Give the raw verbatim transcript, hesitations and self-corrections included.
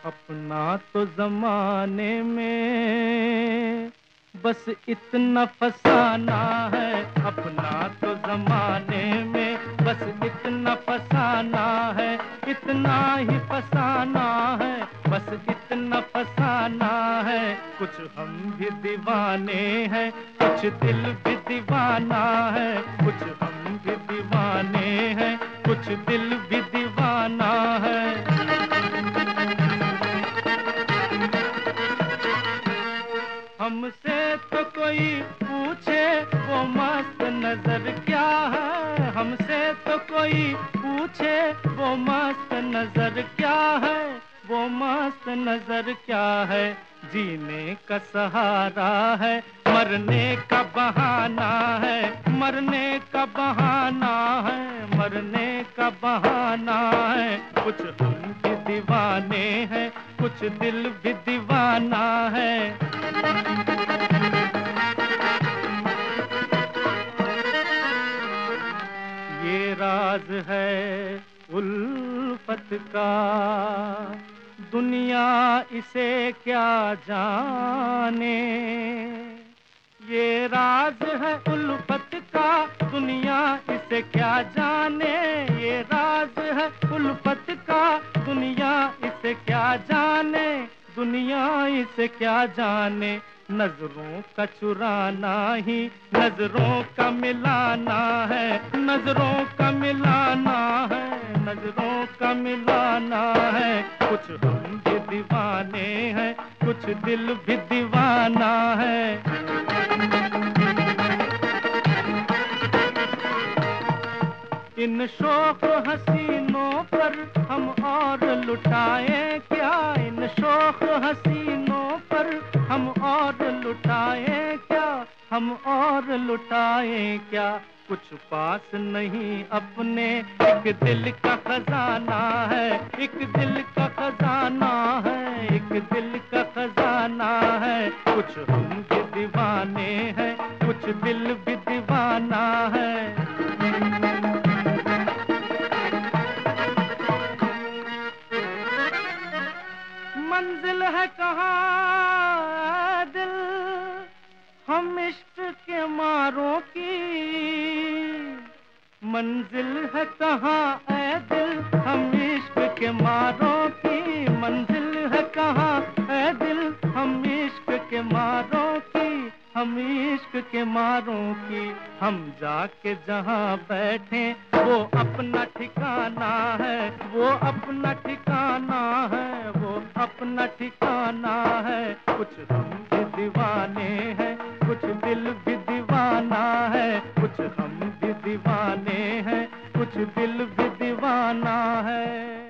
अपना तो जमाने में बस इतना फसाना है, अपना तो जमाने में बस इतना फसाना है, इतना ही फसाना है, बस इतना फसाना है। कुछ हम भी दीवाने हैं, कुछ दिल भी दीवाना है, कुछ हम भी दीवाने हैं, कुछ दिल भी दीवाना है। हमसे तो कोई पूछे वो मस्त नजर क्या है, हमसे तो कोई पूछे वो मस्त नजर क्या है, वो मस्त नजर क्या है। जीने का सहारा है, मरने का बहाना है, मरने का बहाना है, मरने का बहाना है। कुछ हम भी दीवाने हैं, कुछ दिल भी दीवाना है। ये राज है उल्फत का, दुनिया इसे क्या जाने। ये राज है उल्फत का, दुनिया इसे क्या जाने। ये राज है उल्फत का, दुनिया इसे क्या जाने, दुनिया इसे क्या जाने। नजरों का चुराना ही नजरों का मिलाना है, नजरों का मिलाना है, नजरों का मिलाना है। कुछ हम भी दीवाने हैं, कुछ दिल भी दीवाना है। इन शौक हसीनों पर हम और लुटाए क्या, इन शौक हसीनों पर हम और लुटाए क्या, हम और लुटाए क्या। कुछ पास नहीं अपने, एक दिल का खजाना है, एक दिल का खजाना है, एक दिल का खजाना है। कुछ हम भी दीवाने हैं, कुछ दिल भी दीवाना है। मंजिल है कहाँ दिल हम इश्क के मारों की, मंजिल है कहाँ ऐ दिल हम इश्क के मारों की, मंजिल है कहाँ ऐ दिल हम इश्क के मारों की, हम इश्क के मारों की। हम जाके जहाँ बैठे वो अपना ठिकाना है, वो अपना ठिकाना है, वो अपना ठिकाना है। कुछ हम भी दीवाने हैं, कुछ दिल भी दीवाना है, कुछ हम भी दीवाने हैं, कुछ दिल भी दीवाना है।